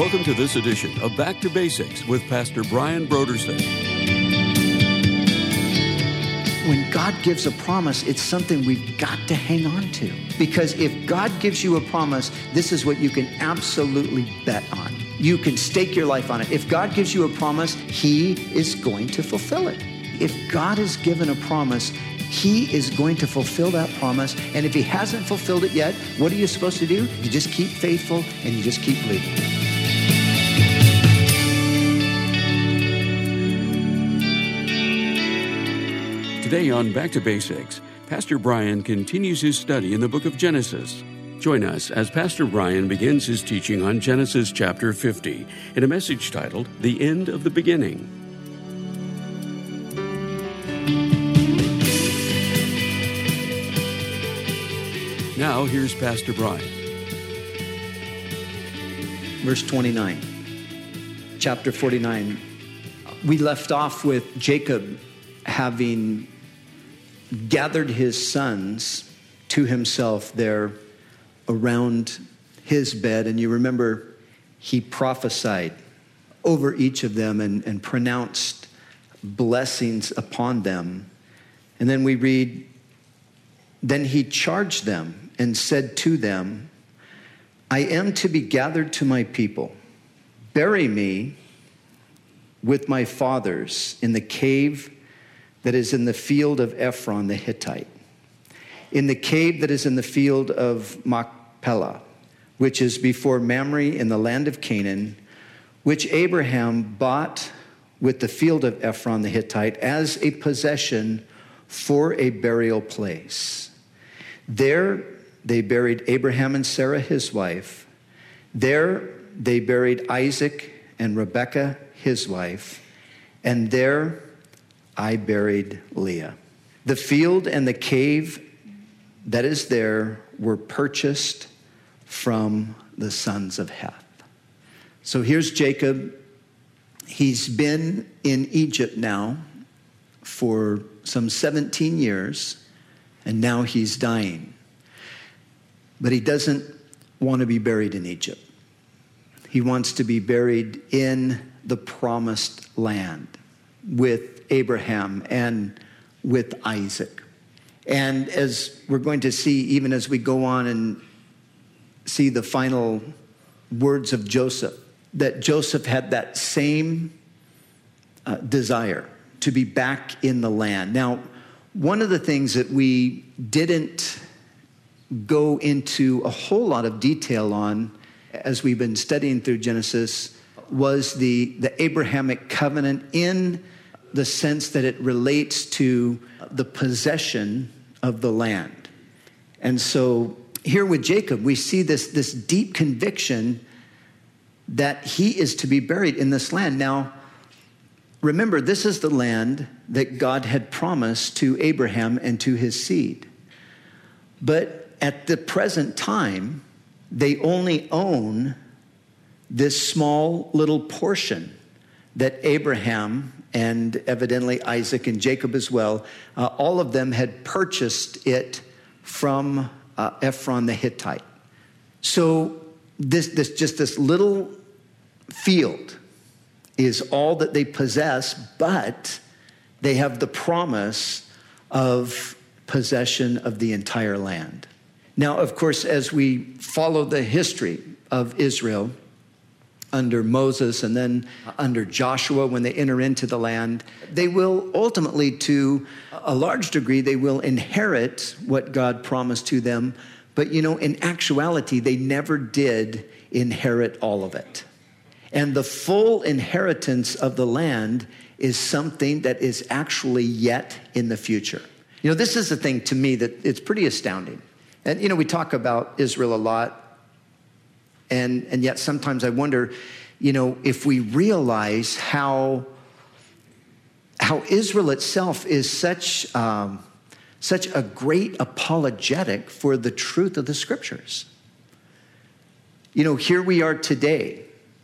Welcome to this edition of Back to Basics with Pastor Brian Brodersen. When God gives a promise, it's something we've got to hang on to. Because if God gives you a promise, this is what you can absolutely bet on. You can stake your life on it. If God gives you a promise, He is going to fulfill it. If God has given a promise, He is going to fulfill that promise. And if He hasn't fulfilled it yet, what are you supposed to do? You just keep faithful and you just keep believing. Today on Back to Basics, Pastor Brian continues his study in the book of Genesis. Join us as Pastor Brian begins his teaching on Genesis chapter 50 in a message titled, The End of the Beginning. Now, here's Pastor Brian. Verse 29, chapter 49. We left off with Jacob having gathered his sons to himself there around his bed. And you remember he prophesied over each of them and pronounced blessings upon them. And then we read, then he charged them and said to them, I am to be gathered to my people. Bury me with my fathers in the cave that is in the field of Ephron the Hittite, in the cave that is in the field of Machpelah, which is before Mamre in the land of Canaan, which Abraham bought with the field of Ephron the Hittite as a possession for a burial place. There they buried Abraham and Sarah his wife. There they buried Isaac and Rebekah his wife. And there I buried Leah. The field and the cave that is there were purchased from the sons of Heth. So here's Jacob. He's been in Egypt now for some 17 years, and now he's dying. But he doesn't want to be buried in Egypt. He wants to be buried in the promised land with Abraham and with Isaac. And as we're going to see, even as we go on and see the final words of Joseph, that Joseph had that same desire to be back in the land. Now, one of the things that we didn't go into a whole lot of detail on as we've been studying through Genesis was the Abrahamic covenant in the sense that it relates to the possession of the land. And so here with Jacob, we see this deep conviction that he is to be buried in this land. Now, remember, this is the land that God had promised to Abraham and to his seed. But at the present time, they only own this small little portion that Abraham and evidently Isaac and Jacob as well, all of them had purchased it from Ephron the Hittite. So this little field is all that they possess, but they have the promise of possession of the entire land. Now, of course, as we follow the history of Israel under Moses and then under Joshua, when they enter into the land, they will ultimately, to a large degree, they will inherit what God promised to them. But, in actuality, they never did inherit all of it. And the full inheritance of the land is something that is actually yet in the future. This is the thing to me that it's pretty astounding. And, we talk about Israel a lot. And yet sometimes I wonder, if we realize how Israel itself is such a great apologetic for the truth of the scriptures. Here we are today,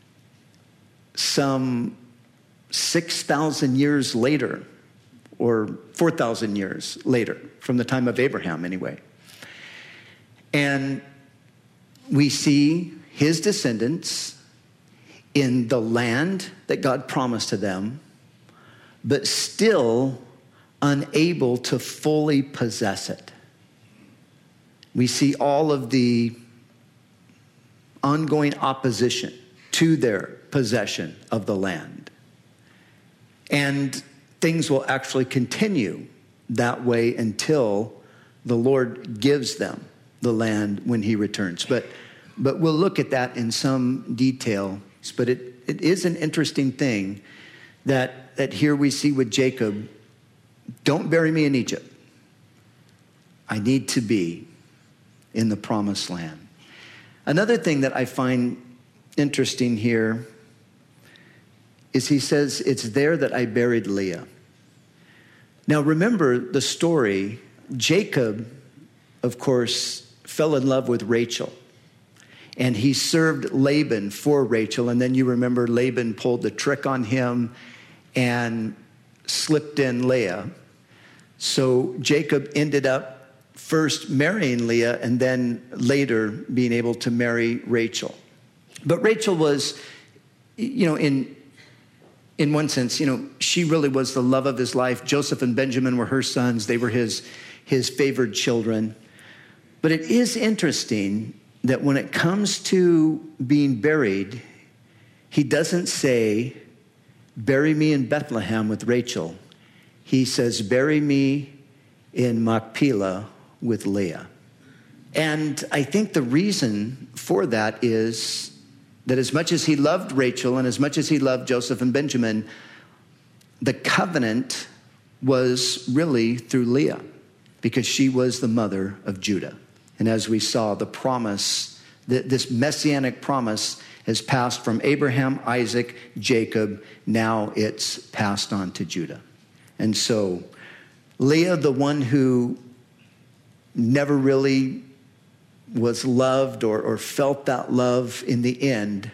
some 6,000 years later, or 4,000 years later, from the time of Abraham anyway. And we see his descendants in the land that God promised to them, but still unable to fully possess it. We see all of the ongoing opposition to their possession of the land. And things will actually continue that way until the Lord gives them the land when he returns. But we'll look at that in some detail. But it is an interesting thing that here we see with Jacob, don't bury me in Egypt. I need to be in the promised land. Another thing that I find interesting here is he says, it's there that I buried Leah. Now remember the story. Jacob, of course, fell in love with Rachel. And he served Laban for Rachel. And then you remember Laban pulled the trick on him and slipped in Leah. So Jacob ended up first marrying Leah and then later being able to marry Rachel. But Rachel was, in one sense, she really was the love of his life. Joseph and Benjamin were her sons. They were his favored children. But it is interesting that when it comes to being buried, he doesn't say, bury me in Bethlehem with Rachel. He says, bury me in Machpelah with Leah. And I think the reason for that is that as much as he loved Rachel and as much as he loved Joseph and Benjamin, the covenant was really through Leah because she was the mother of Judah. And as we saw, the promise, this messianic promise has passed from Abraham, Isaac, Jacob. Now it's passed on to Judah. And so Leah, the one who never really was loved or felt that love in the end,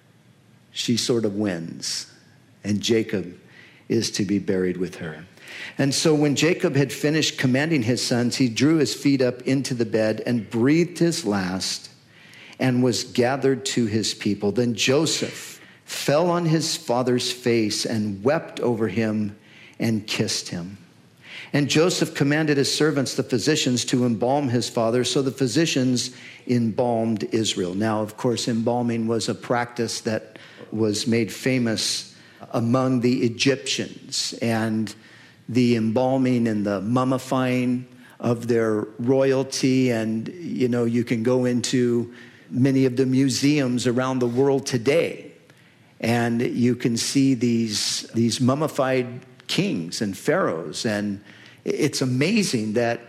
she sort of wins. And Jacob is to be buried with her. And so when Jacob had finished commanding his sons, he drew his feet up into the bed and breathed his last and was gathered to his people. Then Joseph fell on his father's face and wept over him and kissed him. And Joseph commanded his servants, the physicians, to embalm his father. So the physicians embalmed Israel. Now, of course, embalming was a practice that was made famous among the Egyptians. And the embalming and the mummifying of their royalty. And, you can go into many of the museums around the world today, and you can see these mummified kings and pharaohs. And it's amazing that,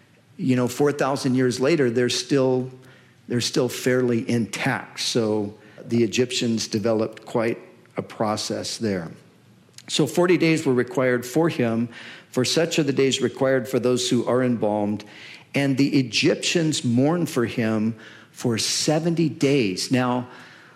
4,000 years later, they're still fairly intact. So the Egyptians developed quite a process there. So 40 days were required for him, for such are the days required for those who are embalmed. And the Egyptians mourned for him for 70 days. Now,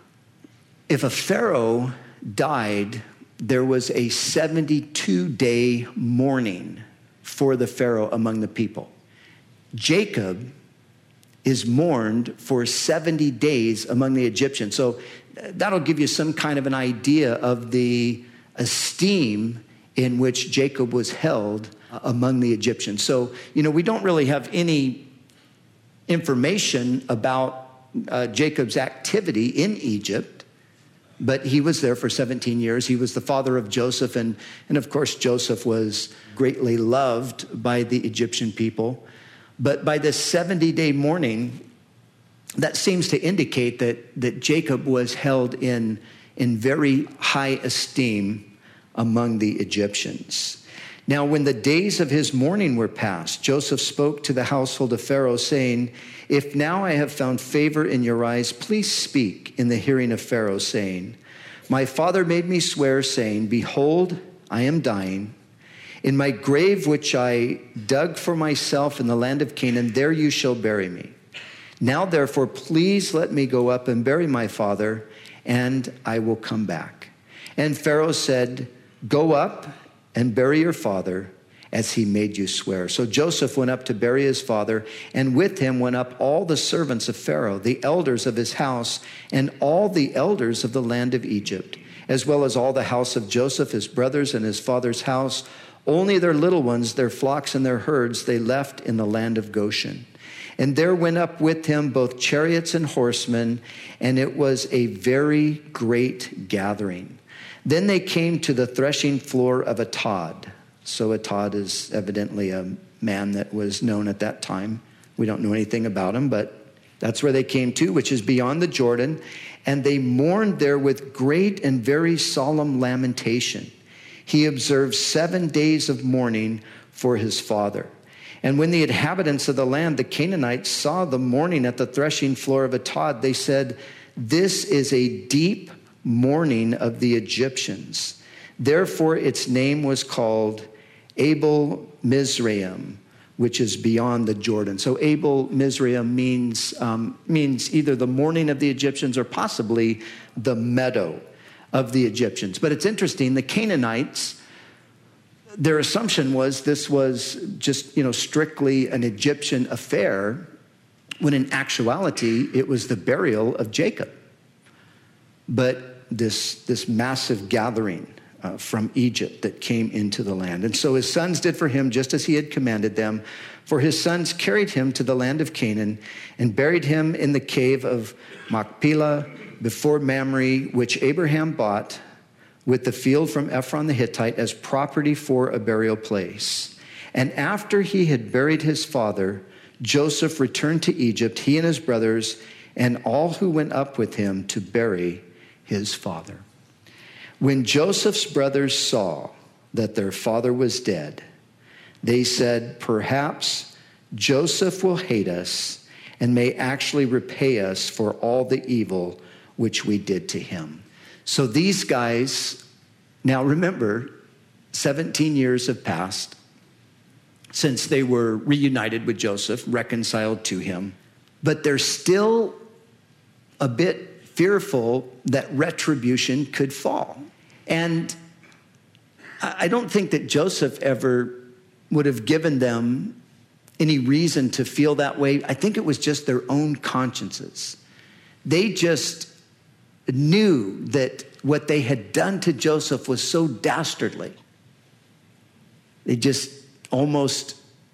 if a pharaoh died, there was a 72-day mourning for the pharaoh among the people. Jacob is mourned for 70 days among the Egyptians. So that'll give you some kind of an idea of the esteem in which Jacob was held among the Egyptians. So, we don't really have any information about Jacob's activity in Egypt, but he was there for 17 years. He was the father of Joseph, and of course, Joseph was greatly loved by the Egyptian people. But by this 70-day mourning, that seems to indicate that Jacob was held in very high esteem among the Egyptians. Now, when the days of his mourning were past, Joseph spoke to the household of Pharaoh, saying, if now I have found favor in your eyes, please speak in the hearing of Pharaoh, saying, my father made me swear, saying, behold, I am dying. In my grave, which I dug for myself in the land of Canaan, there you shall bury me. Now, therefore, please let me go up and bury my father, and I will come back. And Pharaoh said, go up and bury your father, as he made you swear. So Joseph went up to bury his father, and with him went up all the servants of Pharaoh, the elders of his house, and all the elders of the land of Egypt, as well as all the house of Joseph, his brothers, and his father's house. Only their little ones, their flocks and their herds, they left in the land of Goshen. And there went up with him both chariots and horsemen, and it was a very great gathering. Then they came to the threshing floor of Atad. So Atad is evidently a man that was known at that time. We don't know anything about him, but that's where they came to, which is beyond the Jordan. And they mourned there with great and very solemn lamentation. He observed 7 days of mourning for his father. And when the inhabitants of the land, the Canaanites, saw the mourning at the threshing floor of Atad, they said, "This is a deep mourning of the Egyptians." Therefore, its name was called Abel Mizraim, which is beyond the Jordan. So Abel Mizraim means either the mourning of the Egyptians or possibly the meadow of the Egyptians. But it's interesting, the Canaanites, their assumption was this was just, strictly an Egyptian affair, when in actuality, it was the burial of Jacob. But this massive gathering from Egypt that came into the land. And so his sons did for him just as he had commanded them. For his sons carried him to the land of Canaan and buried him in the cave of Machpelah before Mamre, which Abraham bought with the field from Ephron the Hittite as property for a burial place. And after he had buried his father, Joseph returned to Egypt, he and his brothers, and all who went up with him to bury his father. When Joseph's brothers saw that their father was dead, they said, "Perhaps Joseph will hate us and may actually repay us for all the evil which we did to him." So these guys, now remember, 17 years have passed since they were reunited with Joseph, reconciled to him, but they're still a bit fearful that retribution could fall. And I don't think that Joseph ever would have given them any reason to feel that way. I think it was just their own consciences. They just knew that what they had done to Joseph was so dastardly. They just almost,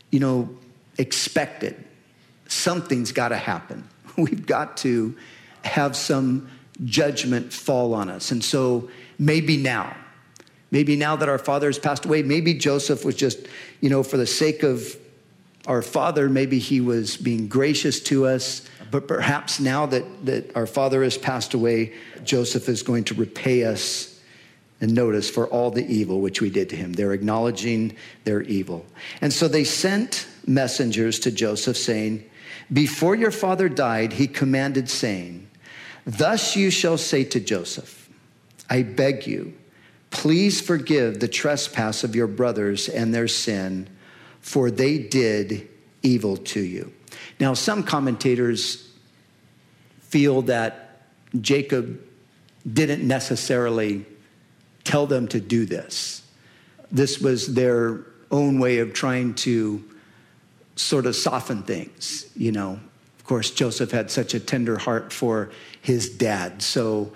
expected something's got to happen. We've got to have some judgment fall on us. And so maybe now that our father has passed away, maybe Joseph was just, for the sake of our father, maybe he was being gracious to us. But perhaps now that our father has passed away, Joseph is going to repay us, and notice, for all the evil which we did to him. They're acknowledging their evil. And so they sent messengers to Joseph saying, "Before your father died, he commanded, saying, 'Thus you shall say to Joseph, I beg you, please forgive the trespass of your brothers and their sin, for they did evil to you.'" Now, some commentators feel that Jacob didn't necessarily tell them to do this. This was their own way of trying to sort of soften things, Of course, Joseph had such a tender heart for his dad. So,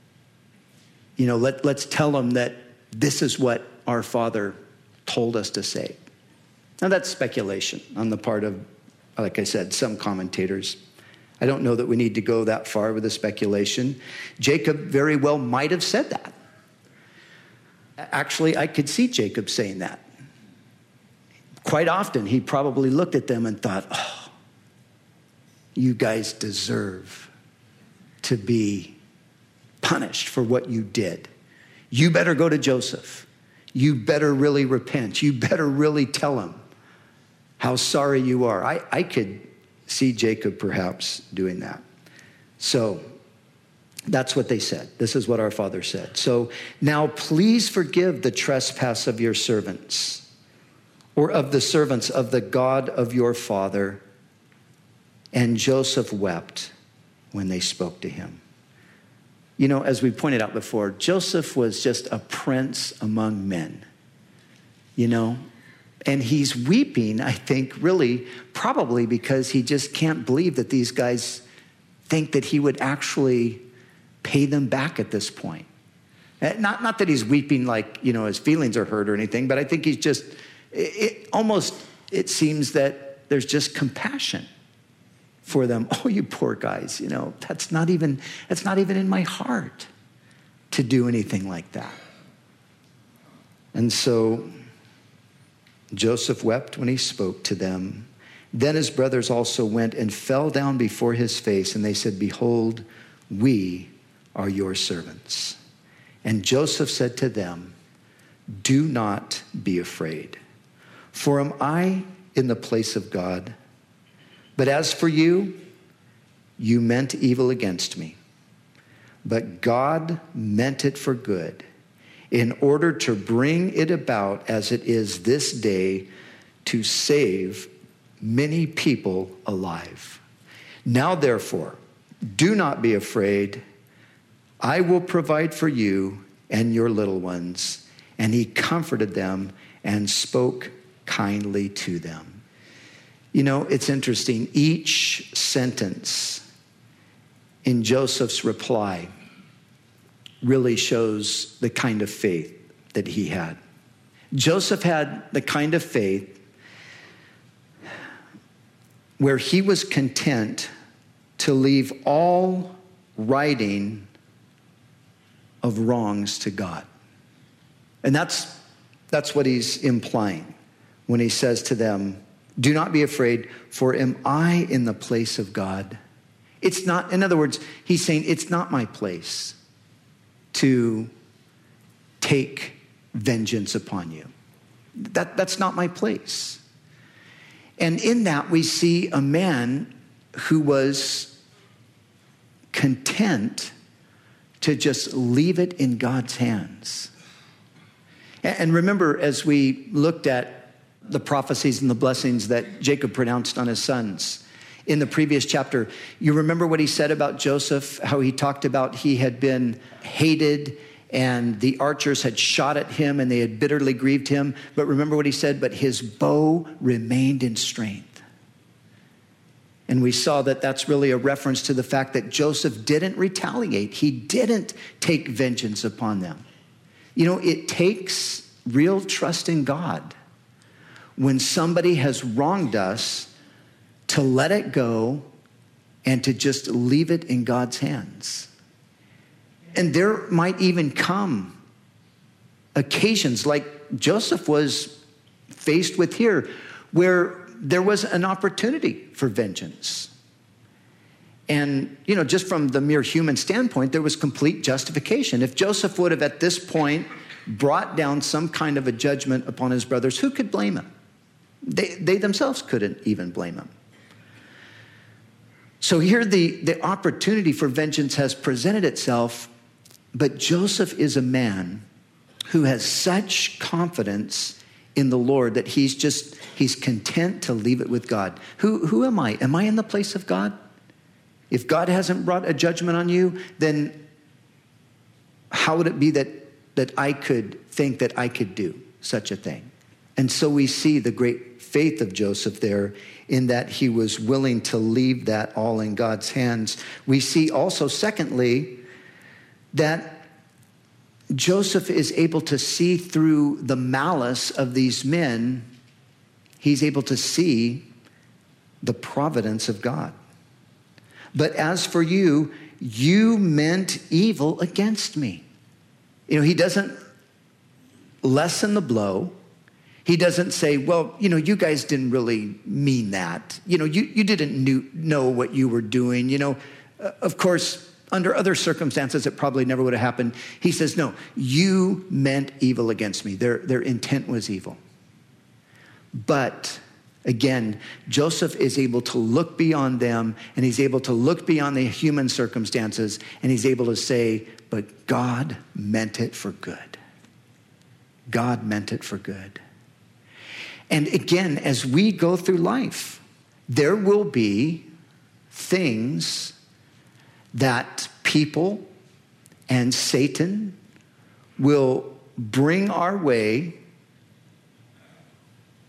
let's tell him that this is what our father told us to say. Now, that's speculation on the part of, like I said, some commentators. I don't know that we need to go that far with the speculation. Jacob very well might have said that. Actually, I could see Jacob saying that. Quite often, he probably looked at them and thought, "Oh, you guys deserve to be punished for what you did. You better go to Joseph. You better really repent. You better really tell him how sorry you are." I could see Jacob perhaps doing that. So that's what they said. This is what our father said. "So now please forgive the trespass of your servants, or of the servants of the God of your father." And Joseph wept when they spoke to him. As we pointed out before, Joseph was just a prince among men. And he's weeping, I think, really, probably because he just can't believe that these guys think that he would actually pay them back at this point. Not that he's weeping like, his feelings are hurt or anything, but I think he's just, it seems that there's just compassion for them. Oh, you poor guys, that's not even in my heart to do anything like that. And so Joseph wept when he spoke to them. Then his brothers also went and fell down before his face, and they said, "Behold, we are your servants." And Joseph said to them, "Do not be afraid, for am I in the place of God? But as for you, you meant evil against me, but God meant it for good, in order to bring it about as it is this day, to save many people alive. Now therefore, do not be afraid. I will provide for you and your little ones." And he comforted them and spoke kindly to them. It's interesting. Each sentence in Joseph's reply really shows the kind of faith that he had. Joseph had the kind of faith where he was content to leave all righting of wrongs to God. And that's what he's implying when he says to them, "Do not be afraid, for am I in the place of God?" It's not, in other words, he's saying, it's not my place to take vengeance upon you. That's not my place. And in that we see a man who was content to just leave it in God's hands. And remember, as we looked at the prophecies and the blessings that Jacob pronounced on his sons in the previous chapter, you remember what he said about Joseph, how he talked about he had been hated and the archers had shot at him and they had bitterly grieved him. But remember what he said, but his bow remained in strength. And we saw that that's really a reference to the fact that Joseph didn't retaliate. He didn't take vengeance upon them. It takes real trust in God when somebody has wronged us to let it go and to just leave it in God's hands. And there might even come occasions like Joseph was faced with here, where there was an opportunity for vengeance. And, just from the mere human standpoint, there was complete justification. If Joseph would have at this point brought down some kind of a judgment upon his brothers, who could blame him? They themselves couldn't even blame him. So here the opportunity for vengeance has presented itself, but Joseph is a man who has such confidence in the Lord that he's content to leave it with God. Who am I? Am I in the place of God? If God hasn't brought a judgment on you, then how would it be that I could think that I could do such a thing? And so we see the great faith of Joseph there in that he was willing to leave that all in God's hands. We see also, secondly, that Joseph is able to see through the malice of these men. He's able to see the providence of God. But as for you, you meant evil against me. He doesn't lessen the blow. He doesn't say, well, you guys didn't really mean that. You didn't know what you were doing. Of course, under other circumstances, it probably never would have happened. He says, no, you meant evil against me. Their intent was evil. But again, Joseph is able to look beyond them, and he's able to look beyond the human circumstances, and he's able to say, but God meant it for good. God meant it for good. And again, as we go through life, there will be things that people and Satan will bring our way,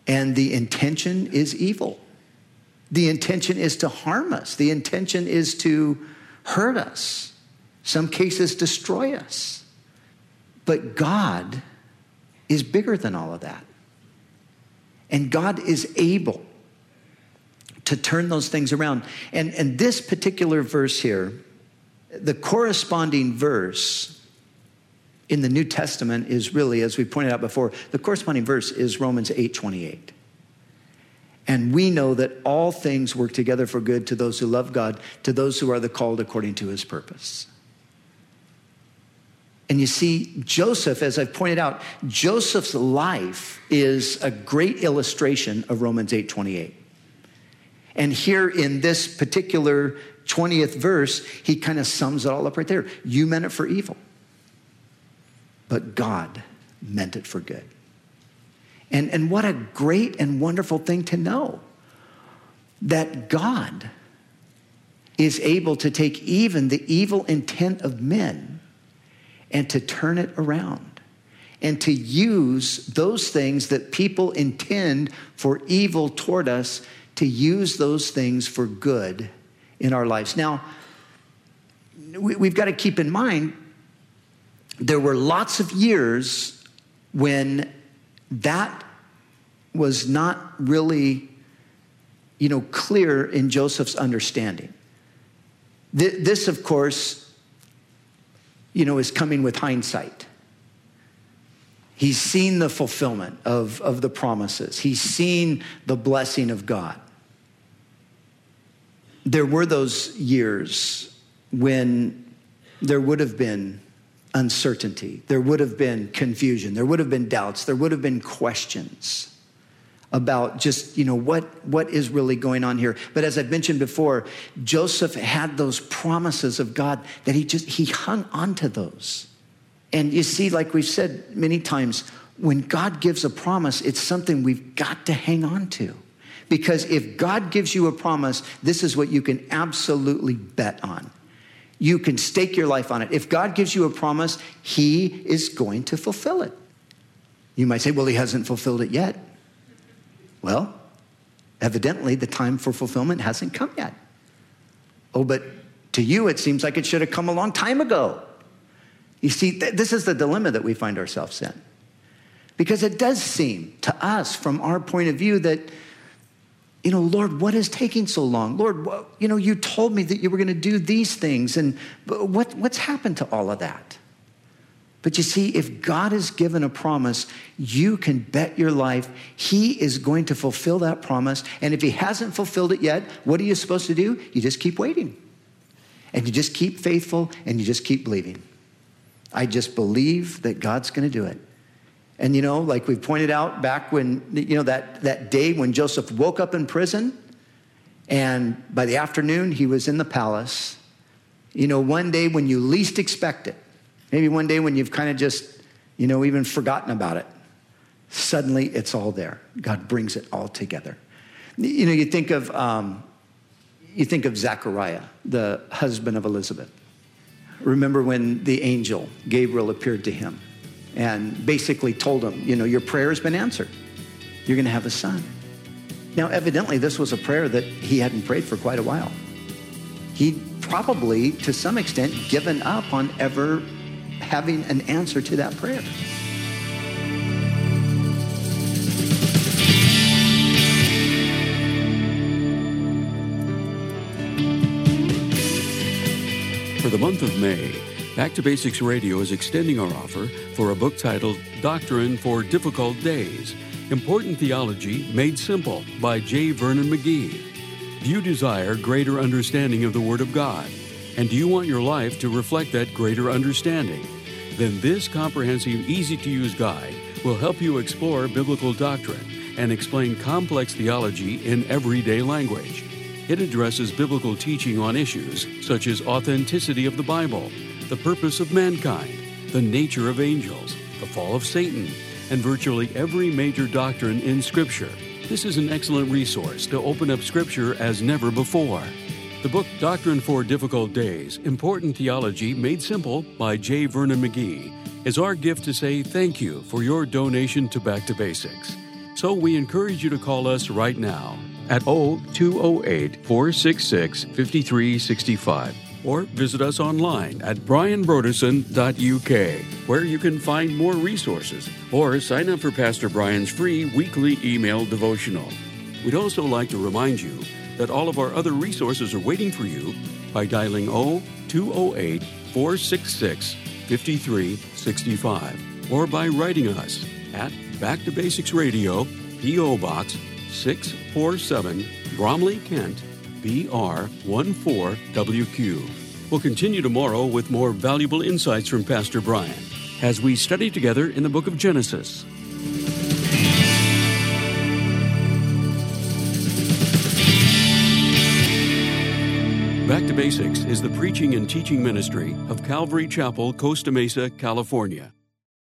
And the intention is evil. The intention is to harm us. The intention is to hurt us. Some cases destroy us. But God is bigger than all of that. And God is able to turn those things around. And this particular verse here, the corresponding verse in the New Testament is really, as we pointed out before, the corresponding verse is Romans 8:28. And we know that all things work together for good to those who love God, to those who are the called according to his purpose. And you see, Joseph, as I've pointed out, Joseph's life is a great illustration of Romans 8:28. And here in this particular 20th verse, he kind of sums it all up right there. You meant it for evil, but God meant it for good. And what a great and wonderful thing to know, that God is able to take even the evil intent of men and to turn it around and to use those things that people intend for evil toward us, to use those things for good in our lives. Now, we've got to keep in mind, there were lots of years when that was not really, clear in Joseph's understanding. This, of course, is coming with hindsight. He's seen the fulfillment of the promises. He's seen the blessing of God. There were those years when there would have been uncertainty. There would have been confusion. There would have been doubts. There would have been questions about just, what is really going on here. But as I've mentioned before, Joseph had those promises of God that he hung on to those. And you see, like we've said many times, when God gives a promise, it's something we've got to hang on to. Because if God gives you a promise, this is what you can absolutely bet on. You can stake your life on it. If God gives you a promise, he is going to fulfill it. You might say, well, he hasn't fulfilled it yet. Well, evidently the time for fulfillment hasn't come yet. Oh, but to you, it seems like it should have come a long time ago. You see, this is the dilemma that we find ourselves in. Because it does seem to us, from our point of view, that, Lord, what is taking so long? Lord, you told me that you were going to do these things, and what's happened to all of that? But you see, if God has given a promise, you can bet your life he is going to fulfill that promise. And if he hasn't fulfilled it yet, what are you supposed to do? You just keep waiting. And you just keep faithful, and you just keep believing. I just believe that God's going to do it. And, like we pointed out back when, that day when Joseph woke up in prison, and by the afternoon he was in the palace, one day when you least expect it, maybe one day when you've kind of just, even forgotten about it, suddenly it's all there. God brings it all together. You think of Zechariah, the husband of Elizabeth. Remember when the angel Gabriel appeared to him and basically told him, your prayer has been answered. You're going to have a son. Now, evidently, this was a prayer that he hadn't prayed for quite a while. He'd probably, to some extent, given up on ever having an answer to that prayer. For the month of May, Back to Basics Radio is extending our offer for a book titled Doctrine for Difficult Days, Important Theology Made Simple by J. Vernon McGee. Do you desire greater understanding of the Word of God? And do you want your life to reflect that greater understanding? Then this comprehensive, easy-to-use guide will help you explore biblical doctrine and explain complex theology in everyday language. It addresses biblical teaching on issues such as authenticity of the Bible, the purpose of mankind, the nature of angels, the fall of Satan, and virtually every major doctrine in Scripture. This is an excellent resource to open up Scripture as never before. The book Doctrine for Difficult Days, Important Theology Made Simple by J. Vernon McGee is our gift to say thank you for your donation to Back to Basics. So we encourage you to call us right now at 0208-466-5365 or visit us online at brianbroderson.uk, where you can find more resources or sign up for Pastor Brian's free weekly email devotional. We'd also like to remind you that all of our other resources are waiting for you by dialing 0208-466-5365 or by writing us at Back to Basics Radio, P.O. Box 647, Bromley, Kent, BR 14WQ. We'll continue tomorrow with more valuable insights from Pastor Brian as we study together in the book of Genesis. Back to Basics is the preaching and teaching ministry of Calvary Chapel, Costa Mesa, California.